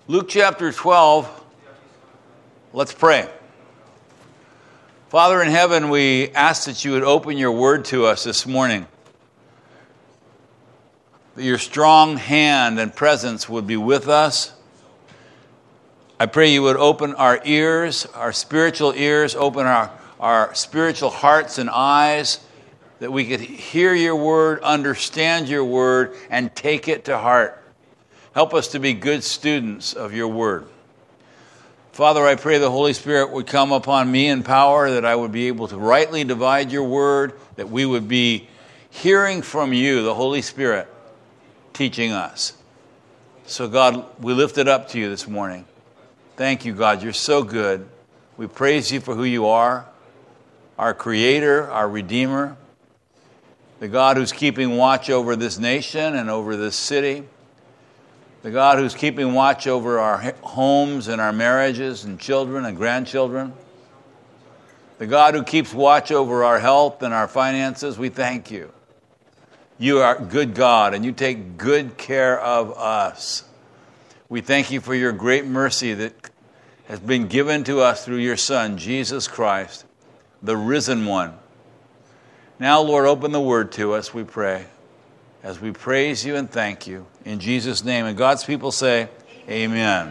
Luke chapter 12, let's pray. Father in heaven, we ask that you would open your word to us this morning. That your strong hand and presence would be with us. I pray you would open our ears, our spiritual ears, open our spiritual hearts and eyes, that we could hear your word, understand your word, and take it to heart. Help us to be good students of your word. Father, I pray the Holy Spirit would come upon me in power, that I would be able to rightly divide your word, that we would be hearing from you, the Holy Spirit, teaching us. So God, we lift it up to you this morning. Thank you, God. You're so good. We praise you for who you are, our Creator, our Redeemer, the God who's keeping watch over this nation and over this city, the God who's keeping watch over our homes and our marriages and children and grandchildren, the God who keeps watch over our health and our finances. We thank you. You are a good God, and you take good care of us. We thank you for your great mercy that has been given to us through your Son, Jesus Christ, the risen one. Now, Lord, open the word to us, we pray, as we praise you and thank you. In Jesus' name. And God's people say, amen.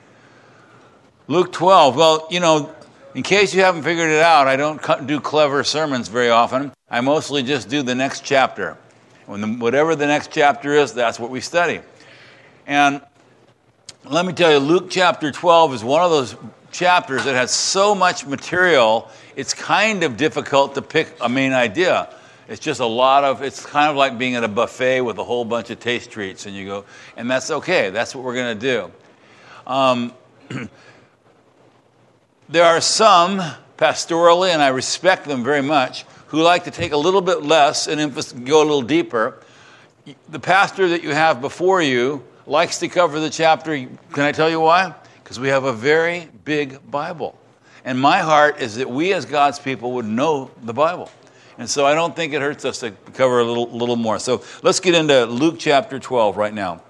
Luke 12. Well, you know, in case you haven't figured it out, I don't do clever sermons very often. I mostly just do the next chapter. Whatever the next chapter is, that's what we study. And let me tell you, Luke chapter 12 is one of those chapters that has so much material, it's kind of difficult to pick a main idea. It's just it's kind of like being at a buffet with a whole bunch of taste treats, and you go, and that's okay. That's what we're going to do. There are some, pastorally, and I respect them very much, who like to take a little bit less and go a little deeper. The pastor that you have before you likes to cover the chapter. Can I tell you why? Because we have a very big Bible. And my heart is that we as God's people would know the Bible. And so I don't think it hurts us to cover a little more. So let's get into Luke chapter 12 right now.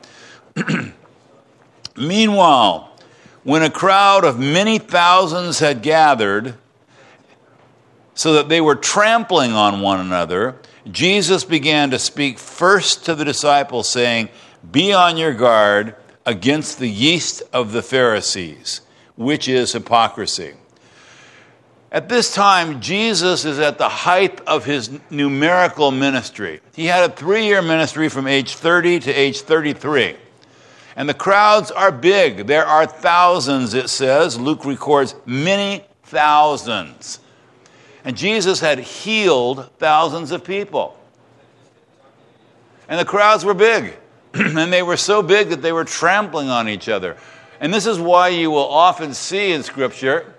Meanwhile, when a crowd of many thousands had gathered, so that they were trampling on one another, Jesus began to speak first to the disciples, saying, "Be on your guard against the yeast of the Pharisees, which is hypocrisy." At this time, Jesus is at the height of his numerical ministry. He had a 3-year ministry from age 30 to age 33. And the crowds are big. There are thousands, it says. Luke records many thousands. And Jesus had healed thousands of people. And the crowds were big. And they were so big that they were trampling on each other. And this is why you will often see in Scripture,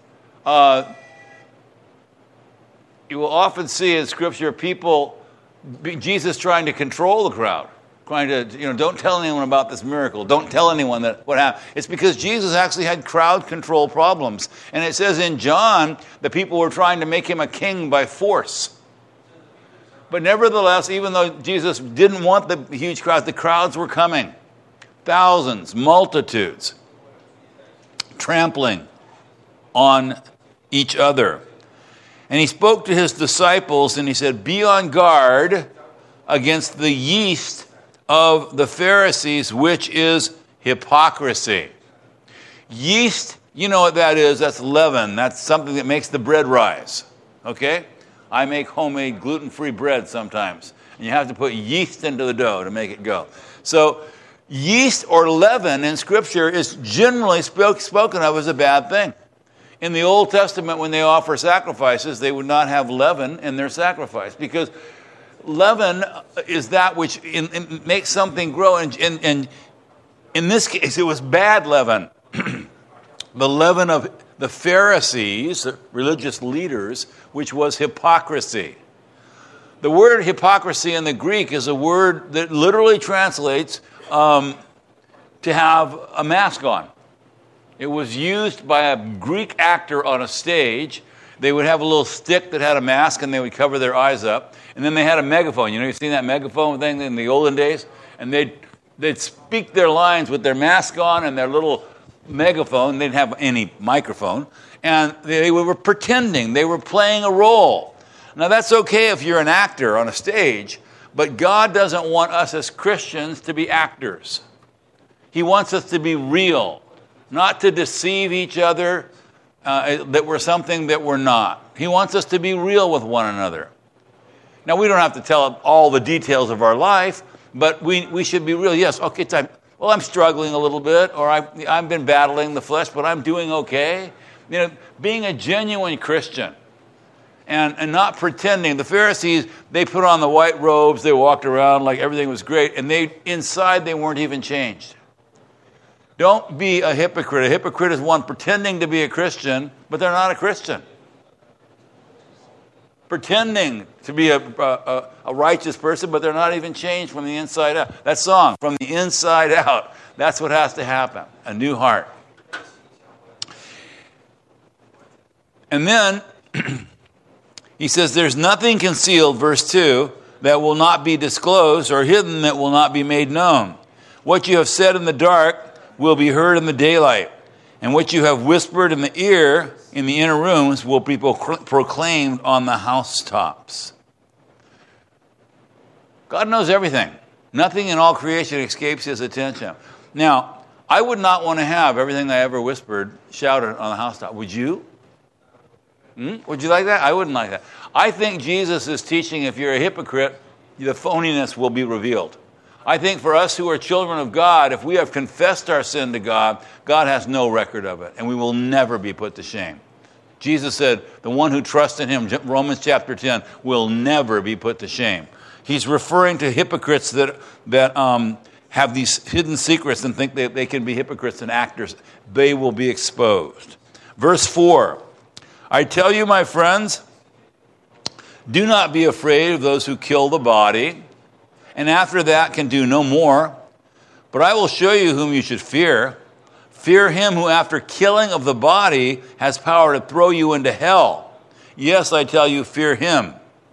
people, Jesus trying to control the crowd, trying to, don't tell anyone about this miracle. Don't tell anyone that what happened. It's because Jesus actually had crowd control problems. And it says in John, the people were trying to make him a king by force. But nevertheless, even though Jesus didn't want the huge crowds, the crowds were coming. Thousands, multitudes, trampling on each other. And he spoke to his disciples and he said, "Be on guard against the yeast of the Pharisees, which is hypocrisy." Yeast, you know what that is? That's leaven. That's something that makes the bread rise. Okay? I make homemade gluten-free bread sometimes. And you have to put yeast into the dough to make it go. So yeast or leaven in Scripture is generally spoken of as a bad thing. In the Old Testament, when they offer sacrifices, they would not have leaven in their sacrifice, because leaven is that which makes something grow. And in this case, it was bad leaven. The leaven of the Pharisees, the religious leaders, which was hypocrisy. The word hypocrisy in the Greek is a word that literally translates to have a mask on. It was used by a Greek actor on a stage. They would have a little stick that had a mask, and they would cover their eyes up. And then they had a megaphone. You've seen that megaphone thing in the olden days? And they'd they'd speak their lines with their mask on and their little megaphone. They didn't have any microphone. And they were pretending. They were playing a role. Now, that's okay if you're an actor on a stage, but God doesn't want us as Christians to be actors. He wants us to be real, not to deceive each other that we're something that we're not. He wants us to be real with one another. Now, we don't have to tell all the details of our life, but we should be real. Yes, okay, I'm struggling a little bit, or I've been battling the flesh, but I'm doing okay. You know, being a genuine Christian and not pretending. The Pharisees, they put on the white robes, they walked around like everything was great, and inside they weren't even changed. Don't be a hypocrite. A hypocrite is one pretending to be a Christian, but they're not a Christian. Pretending to be a righteous person, but they're not even changed from the inside out. That song, From the Inside Out, that's what has to happen. A new heart. And then he says, there's nothing concealed, verse 2, that will not be disclosed, or hidden that will not be made known. What you have said in the dark will be heard in the daylight, and what you have whispered in the ear in the inner rooms will be proclaimed on the housetops. God knows everything. Nothing in all creation escapes his attention. Now, I would not want to have everything I ever whispered shouted on the housetop. Would you? Would you like that? I wouldn't like that. I think Jesus is teaching if you're a hypocrite, the phoniness will be revealed. I think for us who are children of God, if we have confessed our sin to God, God has no record of it, and we will never be put to shame. Jesus said, the one who trusts in him, Romans chapter 10, will never be put to shame. He's referring to hypocrites that have these hidden secrets and think that they can be hypocrites and actors. They will be exposed. Verse 4, I tell you, my friends, do not be afraid of those who kill the body, and after that can do no more. But I will show you whom you should fear. Fear him who after killing of the body has power to throw you into hell. Yes, I tell you, fear him.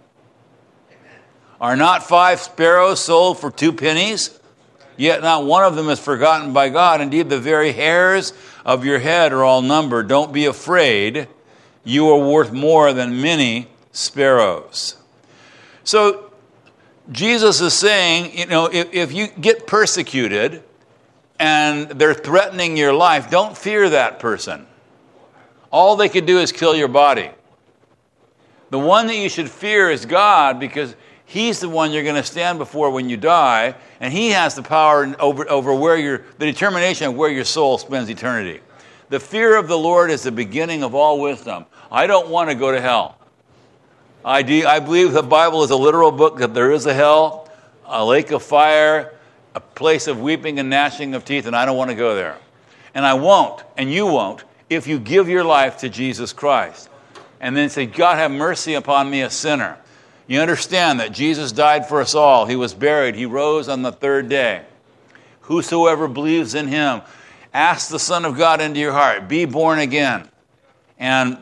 Are not 5 sparrows sold for 2 pennies? Yet not one of them is forgotten by God. Indeed, the very hairs of your head are all numbered. Don't be afraid. You are worth more than many sparrows. So, Jesus is saying, if you get persecuted and they're threatening your life, don't fear that person. All they could do is kill your body. The one that you should fear is God, because he's the one you're going to stand before when you die, and he has the power over the determination of where your soul spends eternity. The fear of the Lord is the beginning of all wisdom. I don't want to go to hell. I believe the Bible is a literal book, that there is a hell, a lake of fire, a place of weeping and gnashing of teeth, and I don't want to go there. And I won't, and you won't, if you give your life to Jesus Christ. And then say, God, have mercy upon me, a sinner. You understand that Jesus died for us all. He was buried. He rose on the 3rd day. Whosoever believes in him, ask the Son of God into your heart. Be born again. And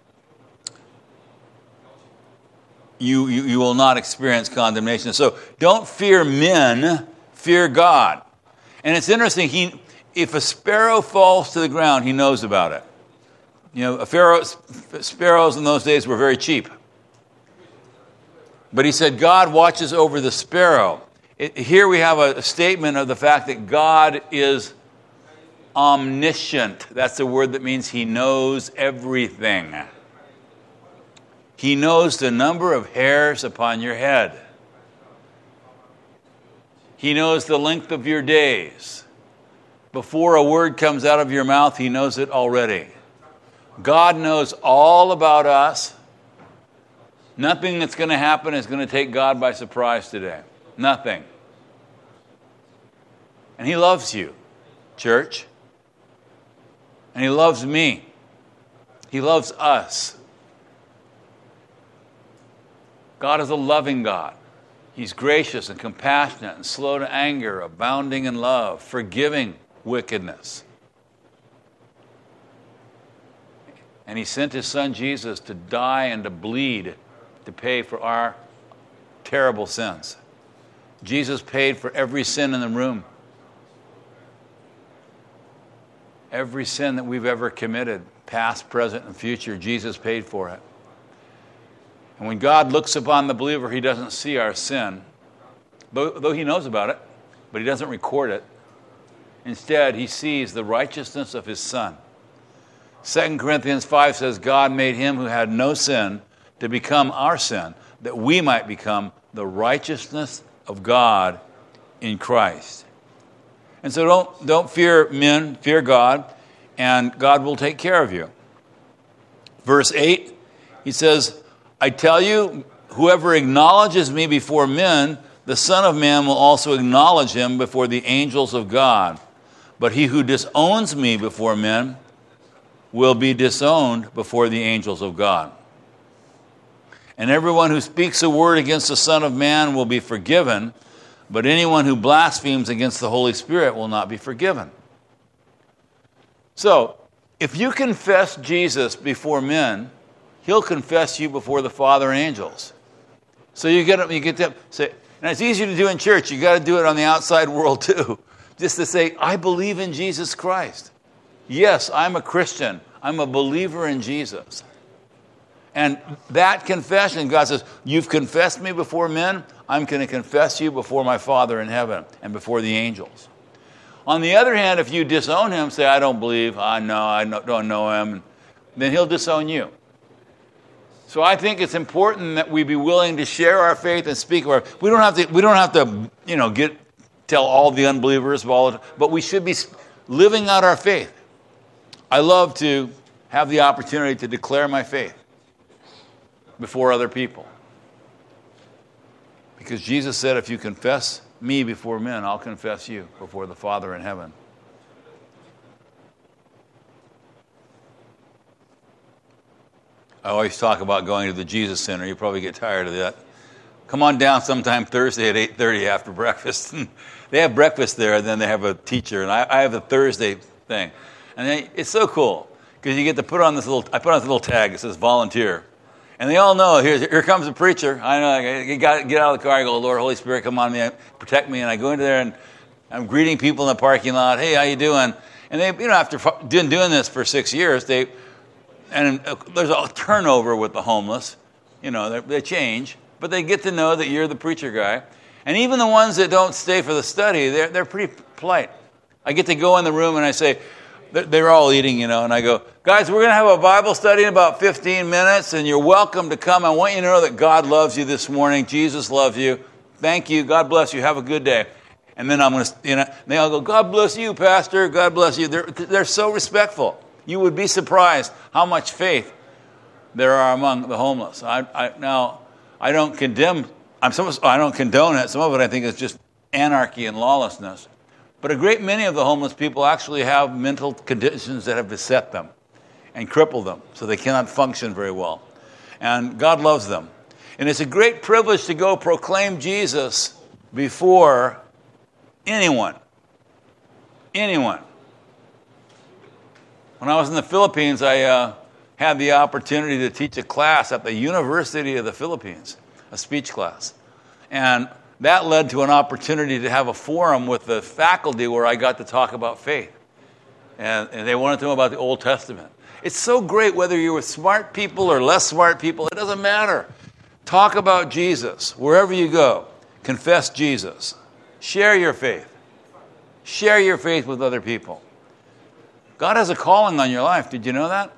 you will not experience condemnation. So don't fear men, fear God. And it's interesting, if a sparrow falls to the ground, he knows about it. Sparrows in those days were very cheap. But he said, God watches over the sparrow. Here we have a statement of the fact that God is omniscient. That's the word that means he knows everything. He knows the number of hairs upon your head. He knows the length of your days. Before a word comes out of your mouth, he knows it already. God knows all about us. Nothing that's going to happen is going to take God by surprise today. Nothing. And he loves you, church. And he loves me. He loves us. God is a loving God. He's gracious and compassionate and slow to anger, abounding in love, forgiving wickedness. And he sent his son Jesus to die and to bleed to pay for our terrible sins. Jesus paid for every sin in the room. Every sin that we've ever committed, past, present, and future, Jesus paid for it. And when God looks upon the believer, he doesn't see our sin, though he knows about it, but he doesn't record it. Instead, he sees the righteousness of his Son. 2 Corinthians 5 says, God made him who had no sin to become our sin, that we might become the righteousness of God in Christ. And so don't fear men, fear God, and God will take care of you. Verse 8, he says, I tell you, whoever acknowledges me before men, the Son of Man will also acknowledge him before the angels of God. But he who disowns me before men will be disowned before the angels of God. And everyone who speaks a word against the Son of Man will be forgiven, but anyone who blasphemes against the Holy Spirit will not be forgiven. So, if you confess Jesus before men, he'll confess you before the Father and angels. So you get to say, and it's easy to do in church. You got to do it on the outside world too. Just to say, I believe in Jesus Christ. Yes, I'm a Christian. I'm a believer in Jesus. And that confession, God says, you've confessed me before men, I'm going to confess you before my Father in heaven and before the angels. On the other hand, if you disown him, say, I don't believe, I don't know him, then he'll disown you. So I think it's important that we be willing to share our faith and speak our. We don't have to, tell all the unbelievers of all, but we should be living out our faith. I love to have the opportunity to declare my faith before other people, because Jesus said, if you confess me before men, I'll confess you before the Father in heaven. I always talk about going to the Jesus Center. You probably get tired of that. Come on down sometime Thursday at 8:30 after breakfast. They have breakfast there, and then they have a teacher. And I have a Thursday thing. And it's so cool, because you get to put on this little tag that says volunteer. And they all know, here comes a preacher. I know, you got to get out of the car. I go, Lord, Holy Spirit, come on me, protect me. And I go into there, and I'm greeting people in the parking lot. Hey, how you doing? And they, after doing this for 6 years, there's a turnover with the homeless. They change, but they get to know that you're the preacher guy. And even the ones that don't stay for the study, they're pretty polite. I get to go in the room and I say, they're all eating, and I go, guys, we're going to have a Bible study in about 15 minutes, and you're welcome to come. I want you to know that God loves you this morning. Jesus loves you. Thank you. God bless you. Have a good day. And then I'm going to, they all go, God bless you, Pastor. God bless you. They're so respectful. You would be surprised how much faith there are among the homeless. I don't condemn. I don't condone it. Some of it I think is just anarchy and lawlessness. But a great many of the homeless people actually have mental conditions that have beset them and crippled them, so they cannot function very well. And God loves them. And it's a great privilege to go proclaim Jesus before anyone. Anyone. When I was in the Philippines, I had the opportunity to teach a class at the University of the Philippines, a speech class. And that led to an opportunity to have a forum with the faculty where I got to talk about faith. And they wanted to know about the Old Testament. It's so great whether you're with smart people or less smart people. It doesn't matter. Talk about Jesus wherever you go. Confess Jesus. Share your faith. Share your faith with other people. God has a calling on your life. Did you know that?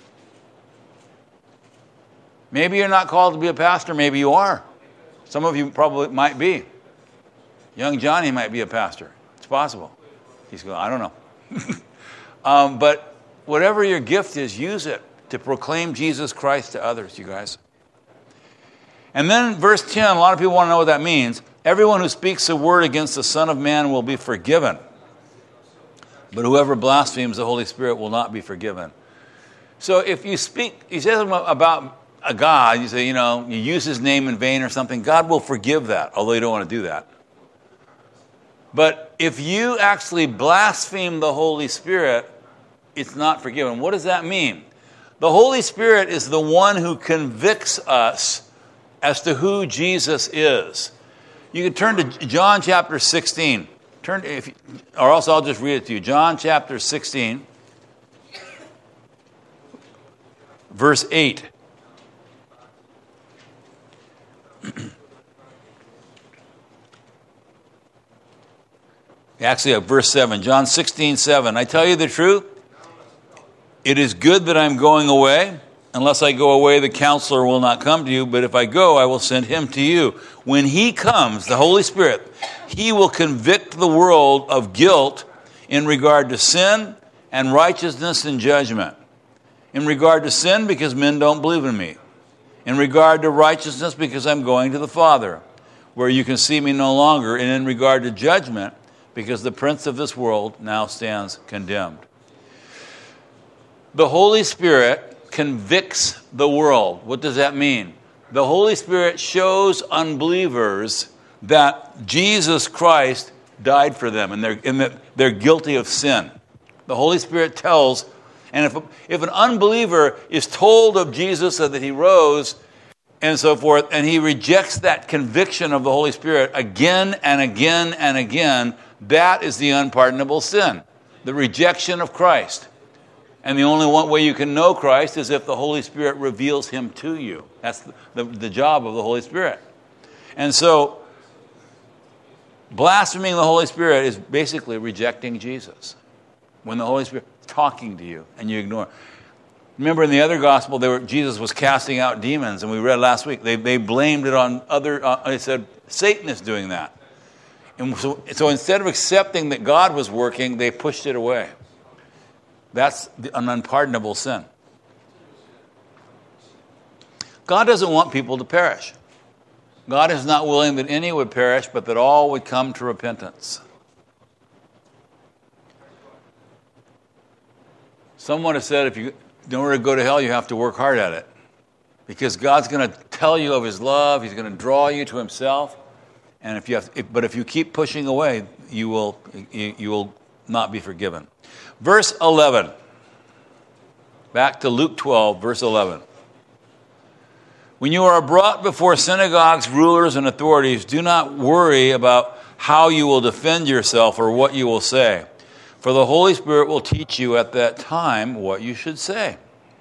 Maybe you're not called to be a pastor. Maybe you are. Some of you probably might be. Young Johnny might be a pastor. It's possible. He's going, I don't know. But whatever your gift is, use it to proclaim Jesus Christ to others, you guys. And then verse 10, a lot of people want to know what that means. Everyone who speaks a word against the Son of Man will be forgiven. But whoever blasphemes the Holy Spirit will not be forgiven. So if you speak, he says about a God, you say, you use his name in vain or something, God will forgive that, although you don't want to do that. But if you actually blaspheme the Holy Spirit, it's not forgiven. What does that mean? The Holy Spirit is the one who convicts us as to who Jesus is. You can turn to John chapter 16. Or else I'll just read it to you. John chapter 16. verse 8. Actually, verse 7. John 16:7. I tell you the truth, it is good that I'm going away. Unless I go away, the counselor will not come to you. But if I go, I will send him to you. When he comes, the Holy Spirit, he will convict the world of guilt in regard to sin and righteousness and judgment. In regard to sin, because men don't believe in me. In regard to righteousness, because I'm going to the Father, where you can see me no longer. And in regard to judgment, because the prince of this world now stands condemned. The Holy Spirit convicts the world. What does that mean? The Holy Spirit shows unbelievers that Jesus Christ died for them and they're guilty of sin. The Holy Spirit tells, and if an unbeliever is told of Jesus and that he rose and so forth, and he rejects that conviction of the Holy Spirit again and again and again, that is the unpardonable sin, the rejection of Christ. And the only one way you can know Christ is if the Holy Spirit reveals him to you. That's the job of the Holy Spirit. And so, blaspheming the Holy Spirit is basically rejecting Jesus. When the Holy Spirit is talking to you and you ignore it. Remember in the other gospel, Jesus was casting out demons, and we read last week, they blamed it on they said, Satan is doing that. And so instead of accepting that God was working, they pushed it away. That's an unpardonable sin. God doesn't want people to perish. God is not willing that any would perish, but that all would come to repentance. Someone has said, in order to go to hell, you have to work hard at it. Because God's going to tell you of his love. He's going to draw you to himself. And if you keep pushing away, you will not be forgiven. Verse 11. Back to Luke 12, verse 11. When you are brought before synagogues, rulers, and authorities, do not worry about how you will defend yourself or what you will say. For the Holy Spirit will teach you at that time what you should say.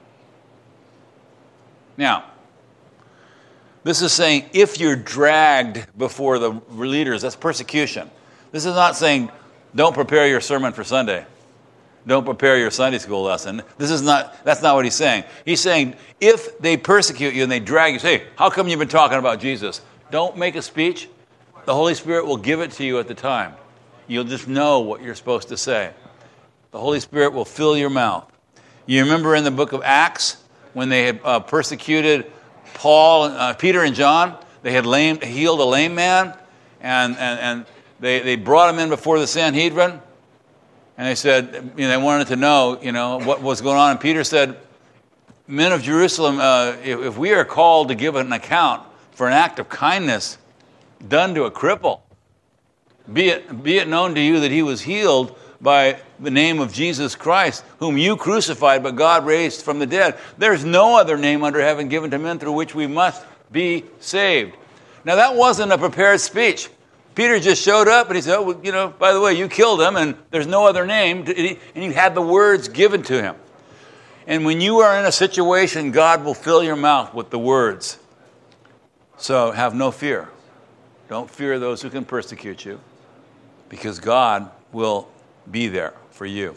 Now, this is saying if you're dragged before the leaders, that's persecution. This is not saying don't prepare your sermon for Sunday. Don't prepare your Sunday school lesson. That's not what he's saying. He's saying if they persecute you and they drag you, say, how come you've been talking about Jesus? Don't make a speech. The Holy Spirit will give it to you at the time. You'll just know what you're supposed to say. The Holy Spirit will fill your mouth. You remember in the book of Acts when they had persecuted Peter and John, they had healed a lame man, and they brought him in before the Sanhedrin, and they said, they wanted to know, what was going on. And Peter said, men of Jerusalem, if we are called to give an account for an act of kindness done to a cripple, be it known to you that he was healed by the name of Jesus Christ, whom you crucified, but God raised from the dead. There's no other name under heaven given to men through which we must be saved. Now, that wasn't a prepared speech. Peter just showed up and he said, by the way, you killed him and there's no other name. And he had the words given to him. And when you are in a situation, God will fill your mouth with the words. So have no fear. Don't fear those who can persecute you, because God will be there for you.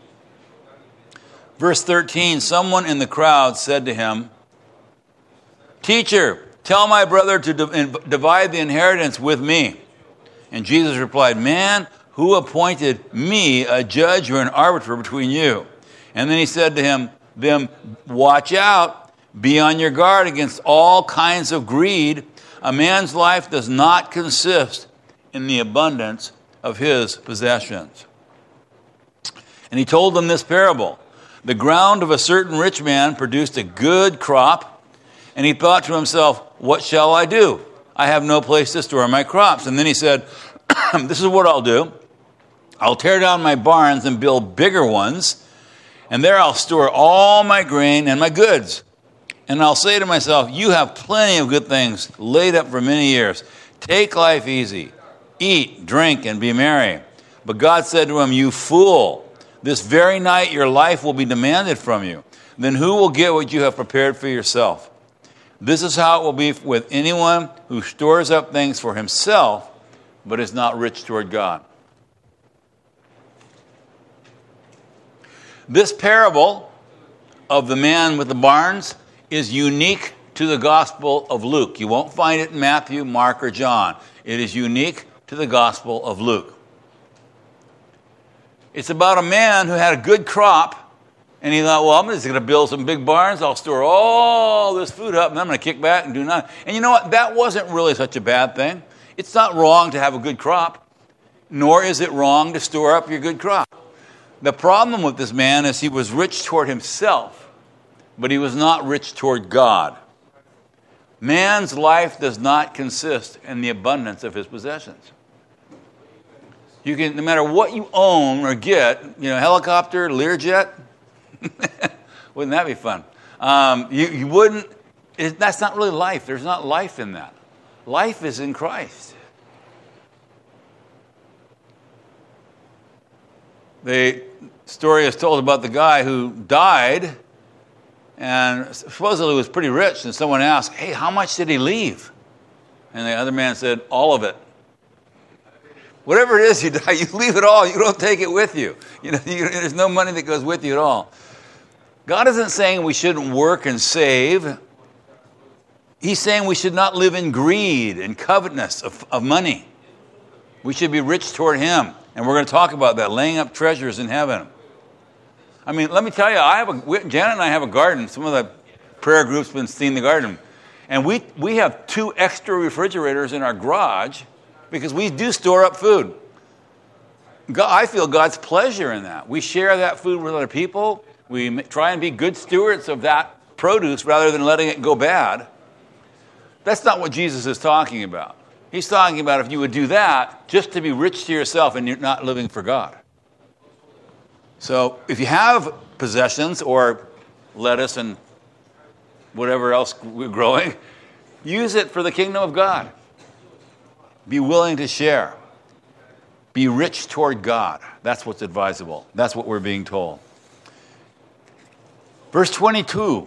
Verse 13, someone in the crowd said to him, Teacher, tell my brother to divide the inheritance with me. And Jesus replied, Man, who appointed me a judge or an arbiter between you? And then he said to them, Watch out, be on your guard against all kinds of greed. A man's life does not consist in the abundance of his possessions. And he told them this parable. The ground of a certain rich man produced a good crop, and he thought to himself, What shall I do? I have no place to store my crops. And then he said, This is what I'll do. I'll tear down my barns and build bigger ones, and there I'll store all my grain and my goods. And I'll say to myself, You have plenty of good things laid up for many years. Take life easy. Eat, drink, and be merry. But God said to him, You fool, This very night your life will be demanded from you. Then who will get what you have prepared for yourself? This is how it will be with anyone who stores up things for himself, but is not rich toward God. This parable of the man with the barns is unique to the Gospel of Luke. You won't find it in Matthew, Mark, or John. It is unique to the Gospel of Luke. It's about a man who had a good crop, and he thought, well, I'm just going to build some big barns. I'll store all this food up, and I'm going to kick back and do nothing. And you know what? That wasn't really such a bad thing. It's not wrong to have a good crop, nor is it wrong to store up your good crop. The problem with this man is he was rich toward himself, but he was not rich toward God. Man's life does not consist in the abundance of his possessions. You can, no matter what you own or get, helicopter, Learjet, wouldn't that be fun? You wouldn't, that's not really life. There's not life in that. Life is in Christ. The story is told about the guy who died and supposedly was pretty rich, and someone asked, hey, how much did he leave? And the other man said, all of it. Whatever it is you die, you leave it all. You don't take it with you. There's no money that goes with you at all. God isn't saying we shouldn't work and save. He's saying we should not live in greed and covetousness of money. We should be rich toward Him. And we're going to talk about that, laying up treasures in heaven. I mean, let me tell you, Janet and I have a garden. Some of the prayer groups have been seeing the garden. And we have 2 extra refrigerators in our garage because we do store up food. I feel God's pleasure in that. We share that food with other people. We try and be good stewards of that produce rather than letting it go bad. That's not what Jesus is talking about. He's talking about if you would do that just to be rich to yourself and you're not living for God. So if you have possessions or lettuce and whatever else we're growing, use it for the kingdom of God. Be willing to share. Be rich toward God. That's what's advisable. That's what we're being told. Verse 22.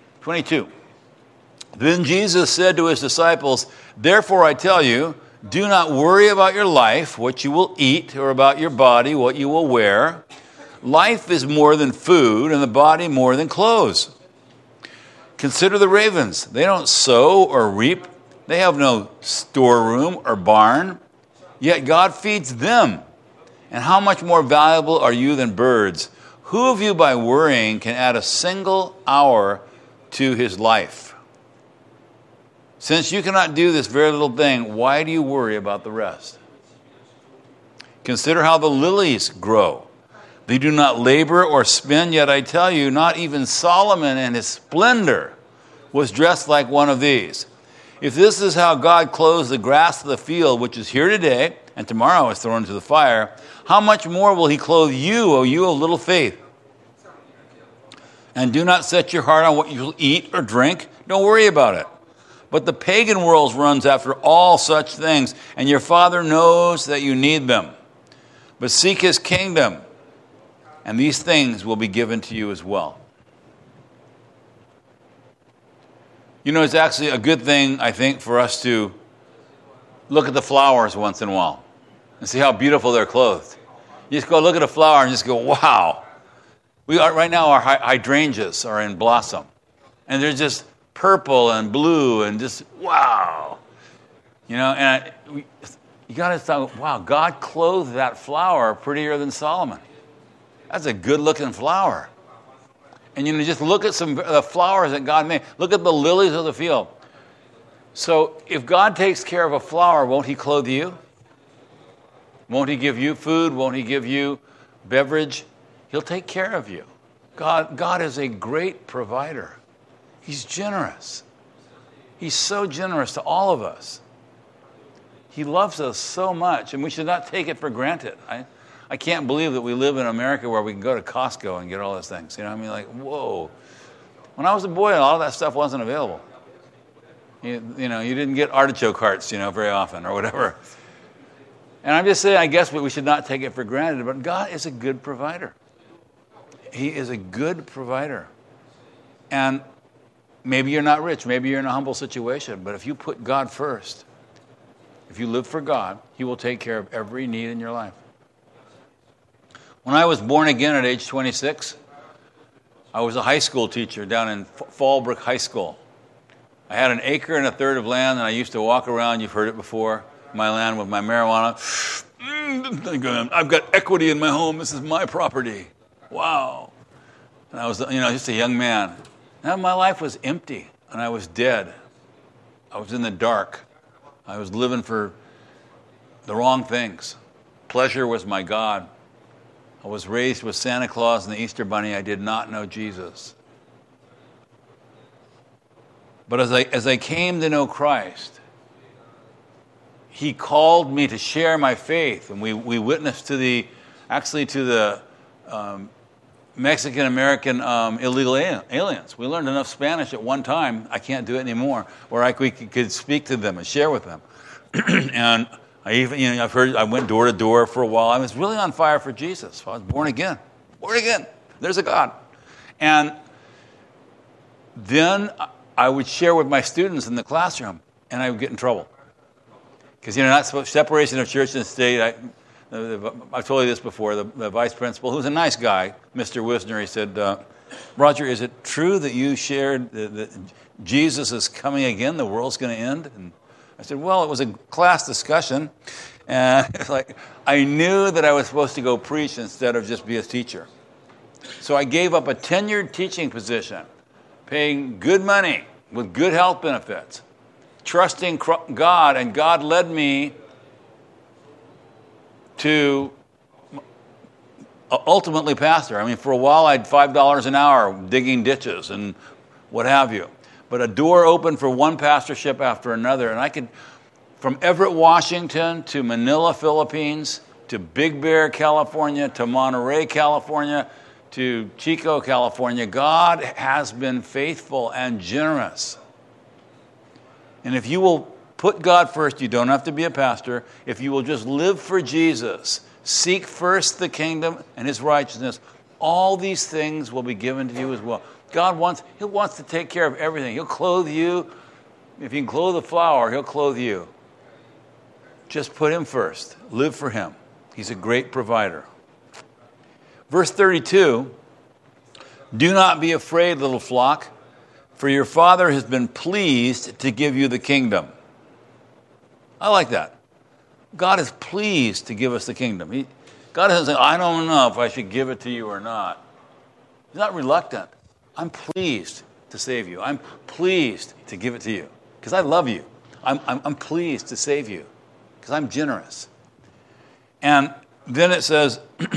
Then Jesus said to his disciples, therefore I tell you, do not worry about your life, what you will eat, or about your body, what you will wear. Life is more than food, and the body more than clothes. Consider the ravens. They don't sow or reap. They have no storeroom or barn. Yet God feeds them. And how much more valuable are you than birds? Who of you by worrying can add a single hour to his life? Since you cannot do this very little thing, why do you worry about the rest? Consider how the lilies grow. They do not labor or spin, yet I tell you, not even Solomon in his splendor was dressed like one of these. If this is how God clothes the grass of the field, which is here today, and tomorrow is thrown into the fire, how much more will he clothe you, O you of little faith? And do not set your heart on what you'll eat or drink. Don't worry about it. But the pagan world runs after all such things, and your Father knows that you need them. But seek his kingdom, and these things will be given to you as well. It's actually a good thing, I think, for us to look at the flowers once in a while and see how beautiful they're clothed. You just go look at a flower and just go, wow. Right now our hydrangeas are in blossom, and they're just purple and blue and just, wow. You got to thought, wow, God clothed that flower prettier than Solomon. That's a good-looking flower. And just look at some of the flowers that God made. Look at the lilies of the field. So if God takes care of a flower, won't he clothe you? Won't he give you food? Won't he give you beverage? He'll take care of you. God is a great provider. He's generous. He's so generous to all of us. He loves us so much, and we should not take it for granted. I can't believe that we live in America where we can go to Costco and get all those things. Whoa. When I was a boy, a lot of that stuff wasn't available. You didn't get artichoke hearts, very often or whatever. And I'm just saying, I guess we should not take it for granted, but God is a good provider. He is a good provider. And maybe you're not rich, maybe you're in a humble situation, but if you put God first, if you live for God, He will take care of every need in your life. When I was born again at age 26, I was a high school teacher down in Fallbrook High School. I had 1 acre and a third of land, and I used to walk around, you've heard it before, my land with my marijuana. I've got equity in my home. This is my property. Wow. And I was, just a young man. Now my life was empty, and I was dead. I was in the dark. I was living for the wrong things. Pleasure was my God. I was raised with Santa Claus and the Easter Bunny. I did not know Jesus. But as I came to know Christ, He called me to share my faith, and we witnessed to the Mexican-American illegal aliens. We learned enough Spanish at one time, I can't do it anymore, where we could speak to them and share with them. And I went door to door for a while. I was really on fire for Jesus. I was born again. There's a God. And then I would share with my students in the classroom, and I would get in trouble. Because, not supposed, separation of church and state. I've told you this before. The vice principal, who's a nice guy, Mr. Wisner, he said, Roger, is it true that you shared that Jesus is coming again, the world's going to end? And I said, well, it was a class discussion. And it's like, I knew that I was supposed to go preach instead of just be a teacher. So I gave up a tenured teaching position, paying good money with good health benefits, trusting God, and God led me to ultimately pastor. I mean, for a while, I had $5 an hour digging ditches and what have you. But a door opened for one pastorship after another, and I could, from Everett, Washington, to Manila, Philippines, to Big Bear, California, to Monterey, California, to Chico, California, God has been faithful and generous. And if you will put God first, you don't have to be a pastor. If you will just live for Jesus, seek first the kingdom and His righteousness, all these things will be given to you as well. He wants to take care of everything. He'll clothe you. If He can clothe a flower, He'll clothe you. Just put Him first. Live for Him. He's a great provider. Verse 32, do not be afraid, little flock, for your Father has been pleased to give you the kingdom. I like that. God is pleased to give us the kingdom. God doesn't say, I don't know if I should give it to you or not. He's not reluctant. I'm pleased to save you. I'm pleased to give it to you because I love you. I'm pleased to save you because I'm generous. And then it says,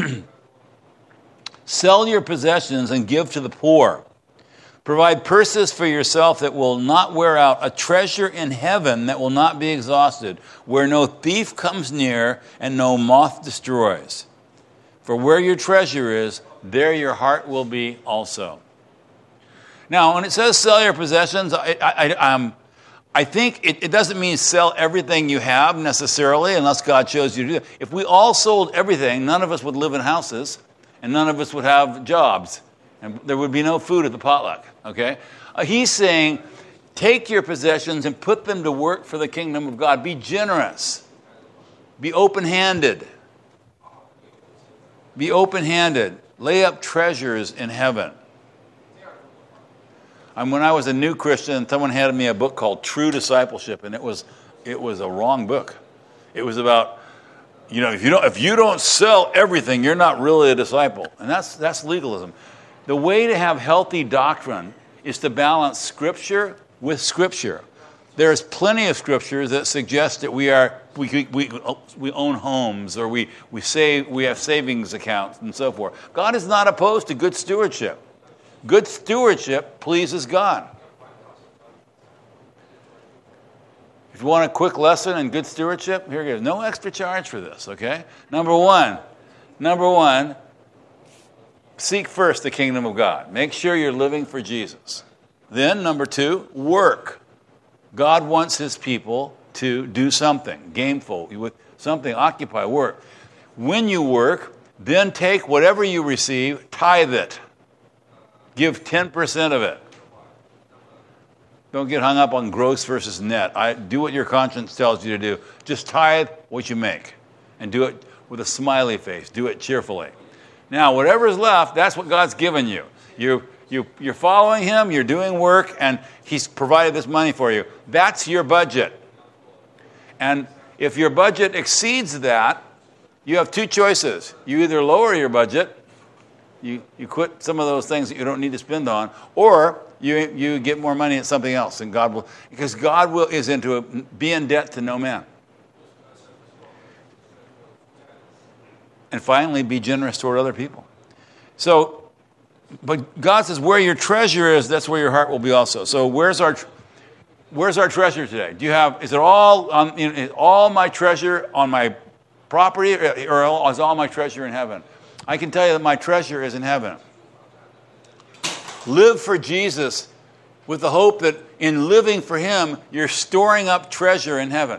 sell your possessions and give to the poor. Provide purses for yourself that will not wear out, a treasure in heaven that will not be exhausted, where no thief comes near and no moth destroys. For where your treasure is, there your heart will be also. Now, when it says sell your possessions, I think it doesn't mean sell everything you have necessarily, unless God chose you to do that. If we all sold everything, none of us would live in houses, and none of us would have jobs. And there would be no food at the potluck, okay? He's saying, take your possessions and put them to work for the kingdom of God. Be generous. Be open-handed. Be open-handed. Lay up treasures in heaven. When I was a new Christian, someone handed me a book called True Discipleship, and it was a wrong book. It was about, if you don't sell everything, you're not really a disciple. And that's legalism. The way to have healthy doctrine is to balance Scripture with Scripture. There's plenty of Scriptures that suggest that we own homes or we have savings accounts and so forth. God is not opposed to good stewardship. Good stewardship pleases God. If you want a quick lesson in good stewardship, here it is. No extra charge for this, okay? Number one. Seek first the kingdom of God. Make sure you're living for Jesus. Then, number 2, work. God wants His people to do something, gameful, something, occupy, work. When you work, then take whatever you receive, tithe it. Give 10% of it. Don't get hung up on gross versus net. Do what your conscience tells you to do. Just tithe what you make. And do it with a smiley face. Do it cheerfully. Now, whatever is left, that's what God's given you. You're following Him, you're doing work, and He's provided this money for you. That's your budget. And if your budget exceeds that, you have two choices. You either lower your budget, you quit some of those things that you don't need to spend on, or you get more money at something else, and God will, because God is into be in debt to no man. And finally, be generous toward other people. So, but God says, where your treasure is, that's where your heart will be also. So, where's our treasure today? Is it all my treasure on my property, or is all my treasure in heaven? I can tell you that my treasure is in heaven. Live for Jesus with the hope that in living for Him, you're storing up treasure in heaven.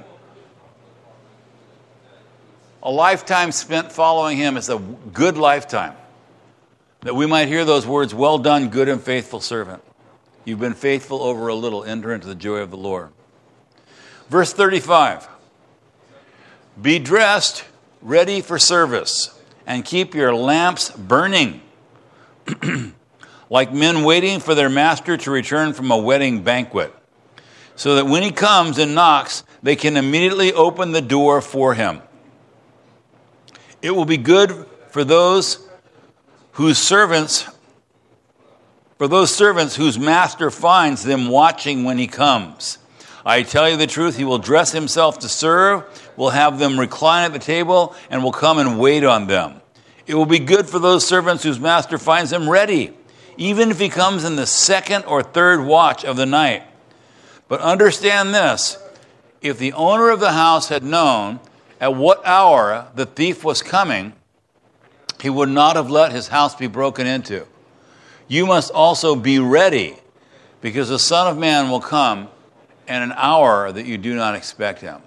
A lifetime spent following Him is a good lifetime. That we might hear those words, well done, good and faithful servant. You've been faithful over a little, enter into the joy of the Lord. Verse 35. Be dressed, ready for service, and keep your lamps burning, like men waiting for their master to return from a wedding banquet, so that when he comes and knocks, they can immediately open the door for him. It will be good for those servants whose master finds them watching when he comes. I tell you the truth, he will dress himself to serve, will have them recline at the table, and will come and wait on them. It will be good for those servants whose master finds them ready, even if he comes in the second or third watch of the night. But understand this, if the owner of the house had known at what hour the thief was coming, he would not have let his house be broken into. You must also be ready, because the Son of Man will come in an hour that you do not expect him.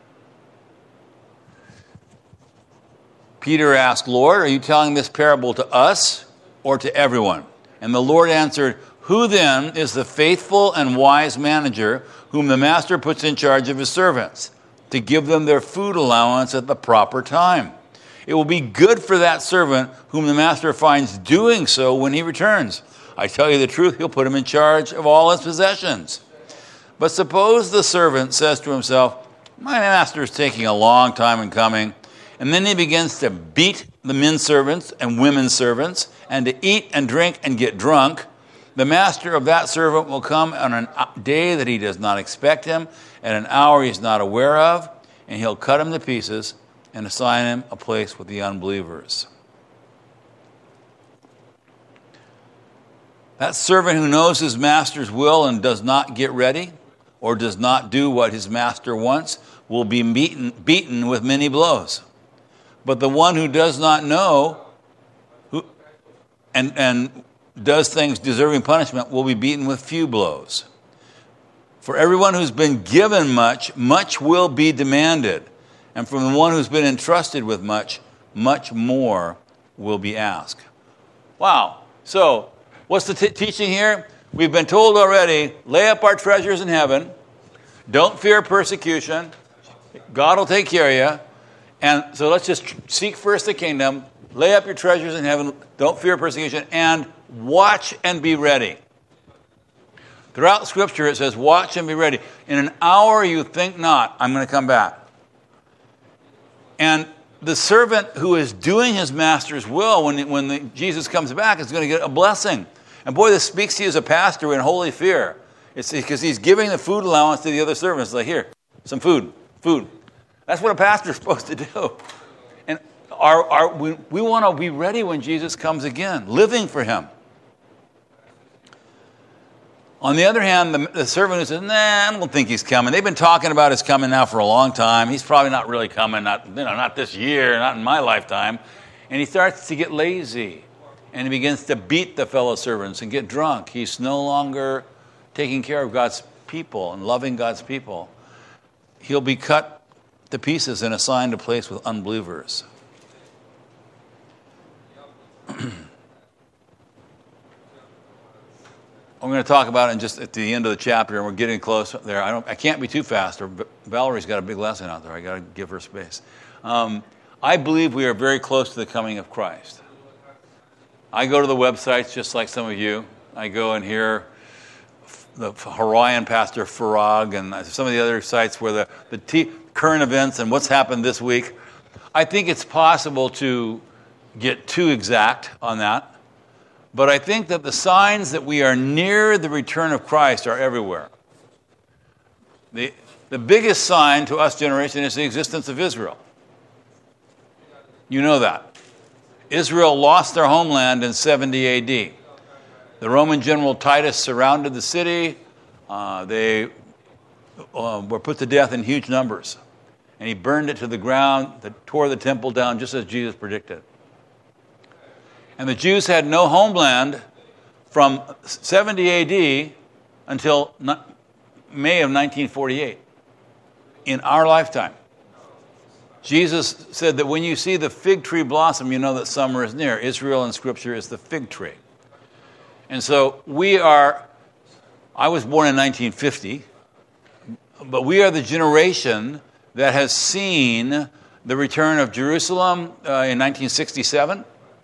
Peter asked, Lord, are you telling this parable to us or to everyone? And the Lord answered, who then is the faithful and wise manager whom the master puts in charge of his servants to give them their food allowance at the proper time? It will be good for that servant whom the master finds doing so when he returns. I tell you the truth, he'll put him in charge of all his possessions. But suppose the servant says to himself, my master is taking a long time in coming, and then he begins to beat the men servants and women servants, and to eat and drink and get drunk. The master of that servant will come on a day that he does not expect him, at an hour he is not aware of, and he'll cut him to pieces and assign him a place with the unbelievers. That servant who knows his master's will and does not get ready, or does not do what his master wants, will be beaten with many blows. But the one who does not know and does things deserving punishment will be beaten with few blows. For everyone who's been given much, much will be demanded. And from the one who's been entrusted with much, much more will be asked. Wow. So, what's the teaching here? We've been told already, lay up our treasures in heaven. Don't fear persecution. God will take care of you. And so let's just seek first the kingdom, lay up your treasures in heaven, don't fear persecution, and watch and be ready. Throughout Scripture it says, watch and be ready. In an hour you think not, I'm going to come back. And the servant who is doing his master's will when Jesus comes back is going to get a blessing. And boy, this speaks to you as a pastor in holy fear. It's because he's giving the food allowance to the other servants. Like, here, some food. That's what a pastor is supposed to do. And we want to be ready when Jesus comes again, living for him. On the other hand, the servant who says, I don't think he's coming. They've been talking about his coming now for a long time. He's probably not really coming, not this year, not in my lifetime. And he starts to get lazy. And he begins to beat the fellow servants and get drunk. He's no longer taking care of God's people and loving God's people. He'll be cut to pieces and assigned a place with unbelievers. I'm going to talk about it just at the end of the chapter, and we're getting close there. I can't be too fast, or Valerie's got a big lesson out there. I got to give her space. I believe we are very close to the coming of Christ. I go to the websites just like some of you. I go and hear the Hawaiian pastor Farag and some of the other sites where the current events and what's happened this week. I think it's possible to get too exact on that. But I think that the signs that we are near the return of Christ are everywhere. The biggest sign to us generation is the existence of Israel. You know that. Israel lost their homeland in 70 A.D. The Roman general Titus surrounded the city. They were put to death in huge numbers. And he burned it to the ground, tore the temple down just as Jesus predicted. And the Jews had no homeland from 70 A.D. until May of 1948, in our lifetime. Jesus said that when you see the fig tree blossom, you know that summer is near. Israel in Scripture is the fig tree. And so I was born in 1950, but we are the generation that has seen the return of Jerusalem in 1967.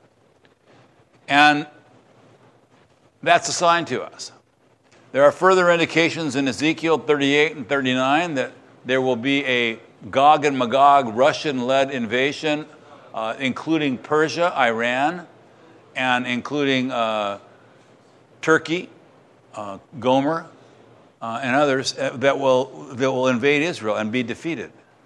And that's a sign to us. There are further indications in Ezekiel 38 and 39 that there will be a Gog and Magog Russian-led invasion, including Persia, Iran, and including Turkey, Gomer, and others that will invade Israel and be defeated.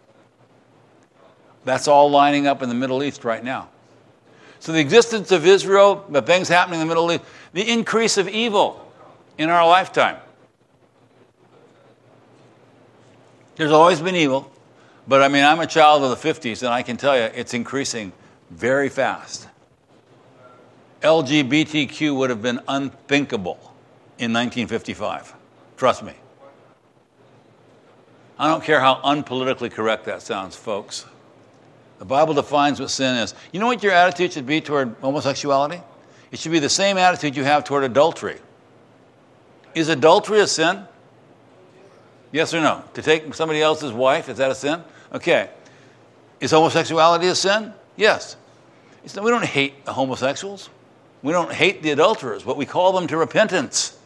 That's all lining up in the Middle East right now. So the existence of Israel, the things happening in the Middle East, the increase of evil in our lifetime. There's always been evil, but I'm a child of the 50s, and I can tell you it's increasing very fast. LGBTQ would have been unthinkable in 1955. Trust me. I don't care how unpolitically correct that sounds, folks. The Bible defines what sin is. You know what your attitude should be toward homosexuality? It should be the same attitude you have toward adultery. Is adultery a sin? Yes or no? To take somebody else's wife, is that a sin? Okay. Is homosexuality a sin? Yes. We don't hate the homosexuals. We don't hate the adulterers, but we call them to repentance.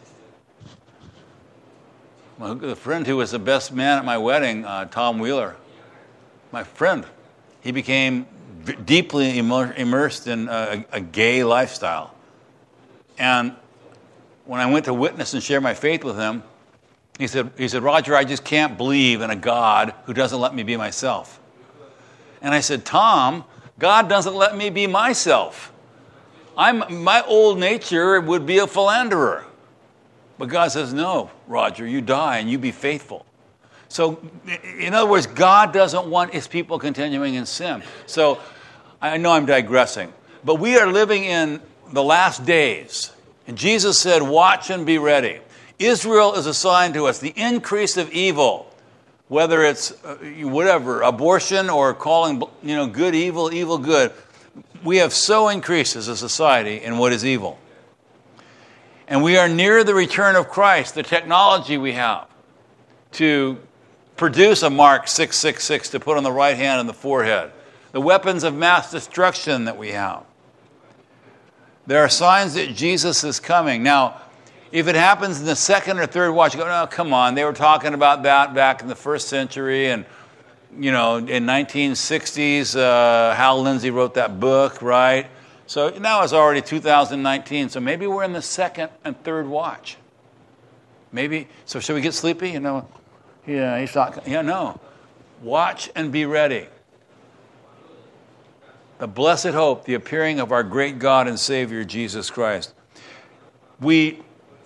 The friend who was the best man at my wedding, Tom Wheeler, my friend, he became deeply immersed in a gay lifestyle. And when I went to witness and share my faith with him, he said, Roger, I just can't believe in a God who doesn't let me be myself. And I said, Tom, God doesn't let me be myself. My old nature would be a philanderer. But God says, no, Roger, you die and you be faithful. So, in other words, God doesn't want his people continuing in sin. So, I know I'm digressing, but we are living in the last days. And Jesus said, watch and be ready. Israel is a sign to us, the increase of evil, whether it's abortion or calling good evil, evil good. We have so increased as a society in what is evil. And we are near the return of Christ, the technology we have to produce a mark 666 to put on the right hand and the forehead, the weapons of mass destruction that we have. There are signs that Jesus is coming. Now, if it happens in the second or third watch, you go, no, come on. They were talking about that back in the first century. And, in 1960s, Hal Lindsey wrote that book, right? So now it's already 2019. So maybe we're in the second and third watch. Maybe. So should we get sleepy? Yeah, he's not. Yeah, no. Watch and be ready. The blessed hope, the appearing of our great God and Savior, Jesus Christ. We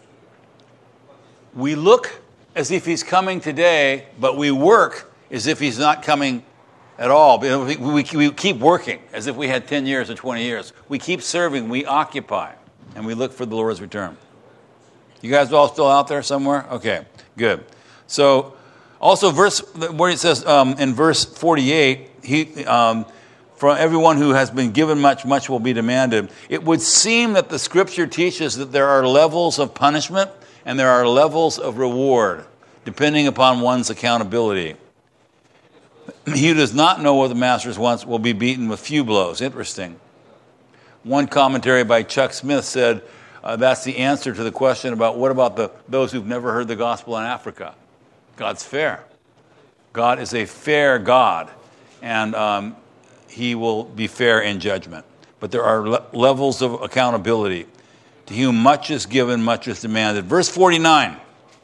look as if he's coming today, but we work as if he's not coming at all. We keep working as if we had 10 years or 20 years. We keep serving, we occupy, and we look for the Lord's return. You guys all still out there somewhere? Okay, good. So, also where it says in verse 48, From everyone who has been given much, much will be demanded. It would seem that the Scripture teaches that there are levels of punishment and there are levels of reward, depending upon one's accountability. He who does not know what the master wants will be beaten with few blows. Interesting. One commentary by Chuck Smith said that's the answer to the question about what about those who've never heard the gospel in Africa. God's fair. God is a fair God, and he will be fair in judgment. But there are levels of accountability. To whom much is given, much is demanded. Verse 49.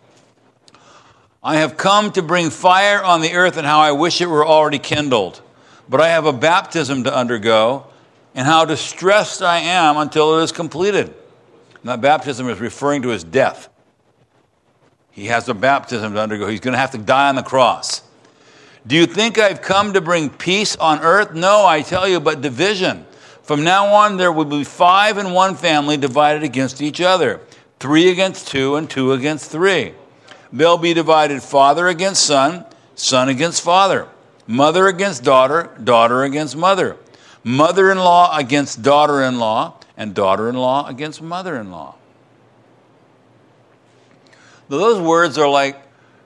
I have come to bring fire on the earth, and how I wish it were already kindled. But I have a baptism to undergo, and how distressed I am until it is completed. And that baptism is referring to his death. He has a baptism to undergo. He's going to have to die on the cross. Do you think I've come to bring peace on earth? No, I tell you, but division. From now on, there will be 5 in one family divided against each other, 3 against 2, and 2 against 3. They'll be divided father against son, son against father, mother against daughter, daughter against mother, mother-in-law against daughter-in-law, and daughter-in-law against mother-in-law. Those words are like,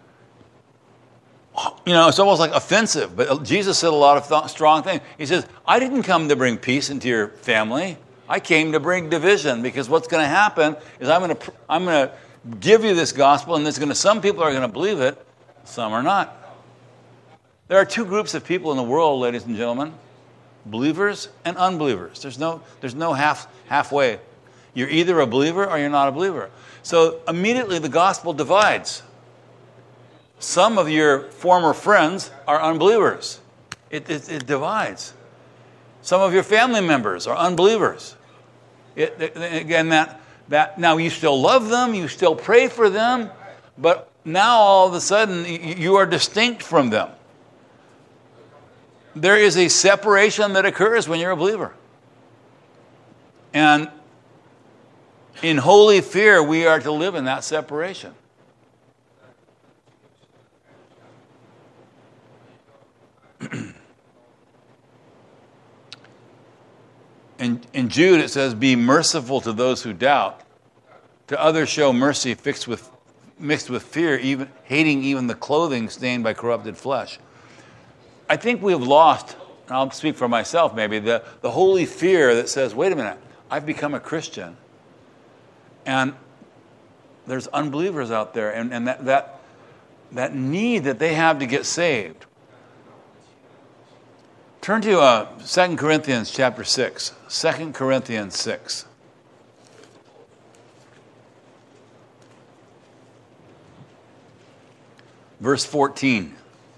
it's almost like offensive, but Jesus said a lot of strong things. He says, I didn't come to bring peace into your family. I came to bring division, because what's going to happen is I'm going to give you this gospel, and some people are going to believe it, some are not. There are 2 groups of people in the world, ladies and gentlemen, believers and unbelievers. There's no halfway. You're either a believer or you're not a believer. So immediately the gospel divides. Some of your former friends are unbelievers. It divides. Some of your family members are unbelievers. Again, that now you still love them, you still pray for them, but now all of a sudden you are distinct from them. There is a separation that occurs when you're a believer. And in holy fear, we are to live in that separation. In Jude, it says, be merciful to those who doubt. To others show mercy mixed with fear, even hating even the clothing stained by corrupted flesh. I think we have lost, and I'll speak for myself maybe, the holy fear that says, wait a minute, I've become a Christian. And there's unbelievers out there, and that need that they have to get saved. Turn to 2 Corinthians chapter 6. 2 Corinthians 6. Verse 14.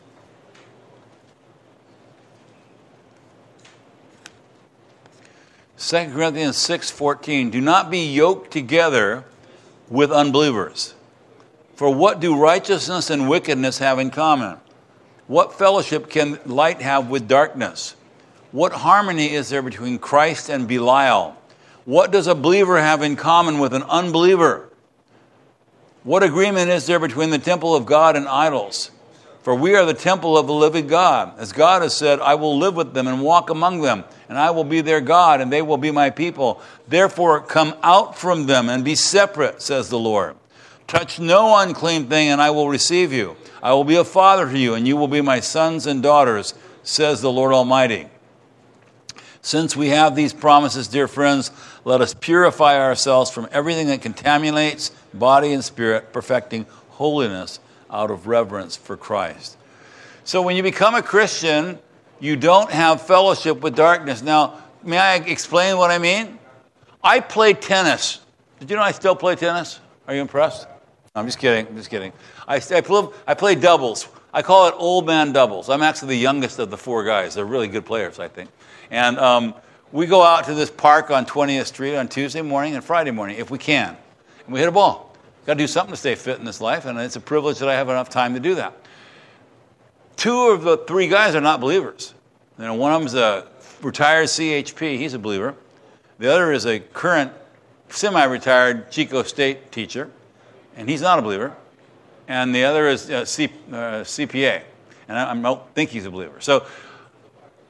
Second Corinthians 6:14. Do not be yoked together with unbelievers. For what do righteousness and wickedness have in common? What fellowship can light have with darkness? What harmony is there between Christ and Belial? What does a believer have in common with an unbeliever? What agreement is there between the temple of God and idols? For we are the temple of the living God. As God has said, I will live with them and walk among them, and I will be their God, and they will be my people. Therefore, come out from them and be separate, says the Lord. Touch no unclean thing, and I will receive you. I will be a father to you, and you will be my sons and daughters, says the Lord Almighty. Since we have these promises, dear friends, let us purify ourselves from everything that contaminates body and spirit, perfecting holiness out of reverence for Christ. So when you become a Christian, you don't have fellowship with darkness. Now, may I explain what I mean? I play tennis. Did you know I still play tennis? Are you impressed? No, I'm just kidding. I play doubles. I call it old man doubles. I'm actually the youngest of the 4 guys. They're really good players, I think. And we go out to this park on 20th Street on Tuesday morning and Friday morning, if we can. And we hit a ball. Got to do something to stay fit in this life, and it's a privilege that I have enough time to do that. 2 of the 3 guys are not believers. One of them's a retired CHP. He's a believer. The other is a current semi-retired Chico State teacher, and he's not a believer. And the other is CPA, and I don't think he's a believer. So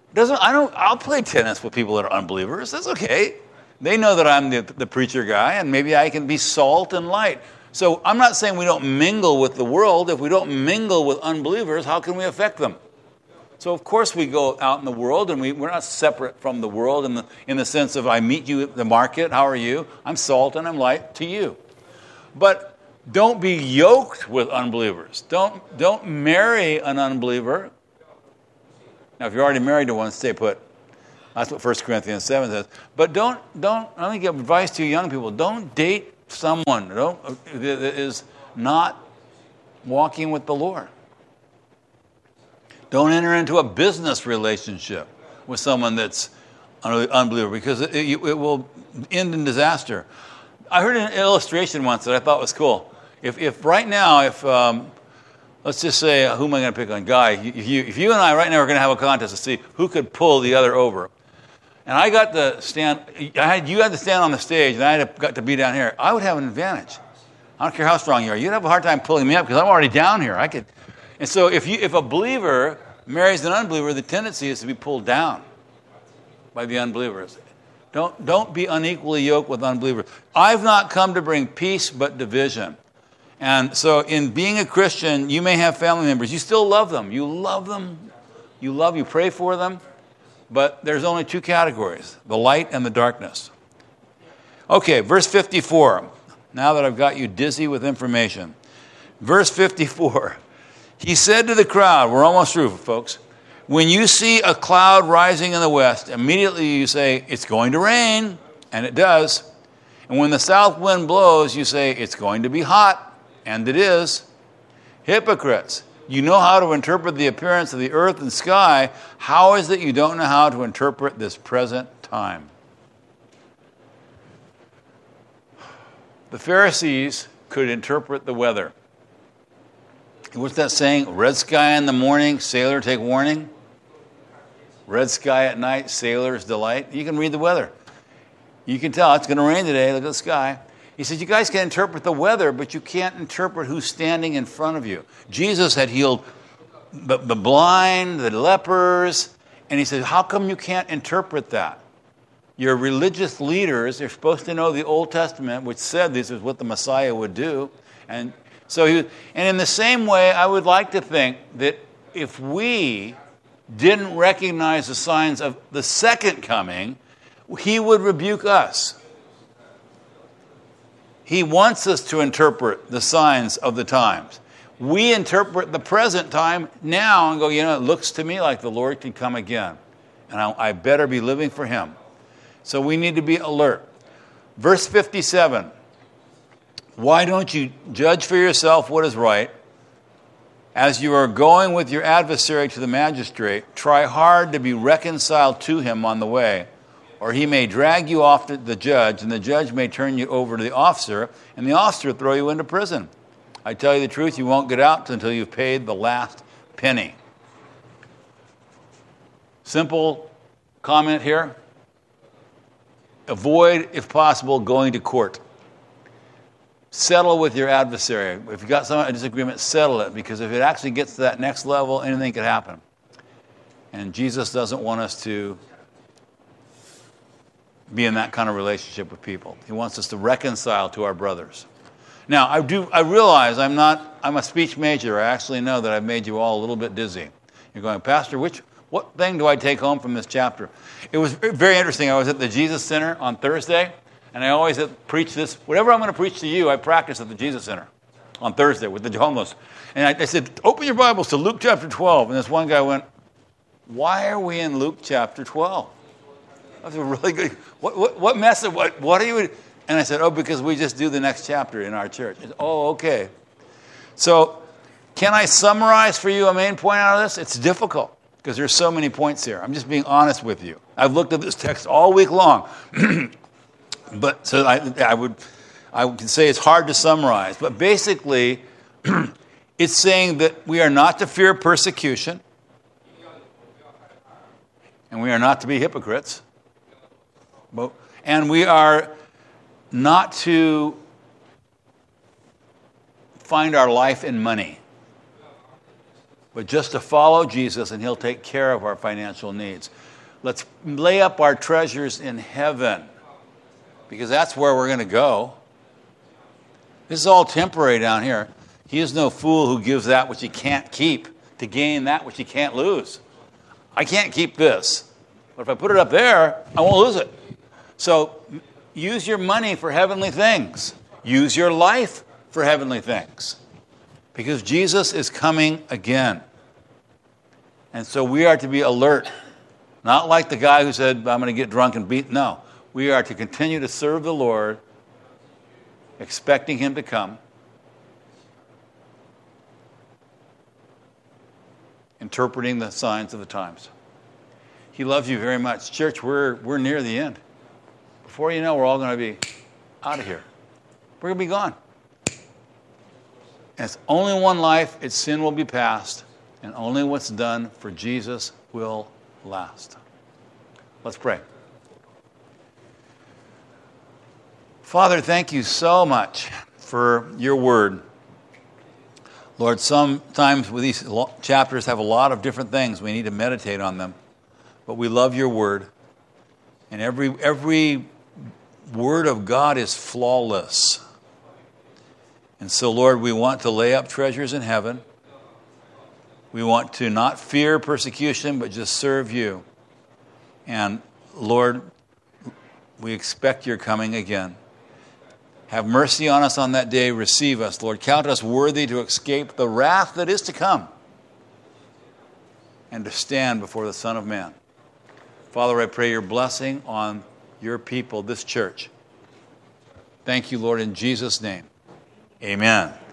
I'll play tennis with people that are unbelievers. That's okay. They know that I'm the preacher guy, and maybe I can be salt and light. So I'm not saying we don't mingle with the world. If we don't mingle with unbelievers, how can we affect them? So of course we go out in the world, and we're not separate from the world in the sense of I meet you at the market. How are you? I'm salt and I'm light to you. But don't be yoked with unbelievers. Don't marry an unbeliever. Now, if you're already married to one, stay put. That's what 1 Corinthians 7 says. But don't. Let me give advice to you young people. Don't date someone that is not walking with the Lord. Don't enter into a business relationship with someone that's an unbeliever, because it will end in disaster. I heard an illustration once that I thought was cool. If right now, let's just say, who am I going to pick on? Guy, if you and I right now are going to have a contest to see who could pull the other over, and I got to stand, you had to stand on the stage, and I got to be down here, I would have an advantage. I don't care how strong you are. You'd have a hard time pulling me up because I'm already down here. And so if a believer marries an unbeliever, the tendency is to be pulled down by the unbelievers. Don't be unequally yoked with unbelievers. I've not come to bring peace but division. And so in being a Christian, you may have family members. You still love them. You love them. You pray for them. But there's only two categories, the light and the darkness. Okay, verse 54. Now that I've got you dizzy with information. Verse 54. He said to the crowd, we're almost through, folks. When you see a cloud rising in the west, immediately you say, it's going to rain, and it does. And when the south wind blows, you say, it's going to be hot, and it is. Hypocrites, you know how to interpret the appearance of the earth and sky. How is it you don't know how to interpret this present time? The Pharisees could interpret the weather. What's that saying? Red sky in the morning, sailor take warning. Red sky at night, sailor's delight. You can read the weather. You can tell it's going to rain today. Look at the sky. He says, you guys can interpret the weather, but you can't interpret who's standing in front of you. Jesus had healed the blind, the lepers, and he said, how come you can't interpret that? Your religious leaders, they're supposed to know the Old Testament, which said this is what the Messiah would do. And so, and in the same way, I would like to think that if we didn't recognize the signs of the second coming, he would rebuke us. He wants us to interpret the signs of the times. We interpret the present time now and go, it looks to me like the Lord can come again. And I better be living for him. So we need to be alert. Verse 57. Why don't you judge for yourself what is right? As you are going with your adversary to the magistrate, try hard to be reconciled to him on the way, or he may drag you off to the judge, and the judge may turn you over to the officer, and the officer throw you into prison. I tell you the truth, you won't get out until you've paid the last penny. Simple comment here. Avoid, if possible, going to court. Settle with your adversary. If you've got a disagreement, settle it, because if it actually gets to that next level, anything could happen. And Jesus doesn't want us to be in that kind of relationship with people. He wants us to reconcile to our brothers. Now, I realize I'm a speech major. I actually know that I've made you all a little bit dizzy. You're going, Pastor, what thing do I take home from this chapter? It was very interesting. I was at the Jesus Center on Thursday, and I always preach this. Whatever I'm going to preach to you, I practice at the Jesus Center on Thursday with the homeless. And I said, open your Bibles to Luke chapter 12. And this one guy went, why are we in Luke chapter 12? That was a really good, what message, what are you, and I said, because we just do the next chapter in our church. Said, okay. So, can I summarize for you a main point out of this? It's difficult, because there's so many points here. I'm just being honest with you. I've looked at this text all week long. But so I would say it's hard to summarize. But basically, it's saying that we are not to fear persecution, and we are not to be hypocrites, and we are not to find our life in money. but just to follow Jesus, and he'll take care of our financial needs. Let's lay up our treasures in heaven, because that's where we're going to go. This is all temporary down here. He is no fool who gives that which he can't keep to gain that which he can't lose. I can't keep this, but if I put it up there, I won't lose it. So use your money for heavenly things. Use your life for heavenly things, because Jesus is coming again. And so we are to be alert, not like the guy who said, I'm going to get drunk and beat. No, we are to continue to serve the Lord, expecting him to come, interpreting the signs of the times. He loves you very much. Church, we're near the end. Before you know, we're all going to be out of here. We're going to be gone. And it's only one life, its sin will be past, and only what's done for Jesus will last. Let's pray. Father, thank you so much for your word. Lord, sometimes with these chapters have a lot of different things. We need to meditate on them. But we love your word. And every word of God is flawless. And so, Lord, we want to lay up treasures in heaven. We want to not fear persecution, but just serve you. And, Lord, we expect your coming again. Have mercy on us on that day. Receive us, Lord. Count us worthy to escape the wrath that is to come and to stand before the Son of Man. Father, I pray your blessing on your people, this church. Thank you, Lord, in Jesus' name. Amen.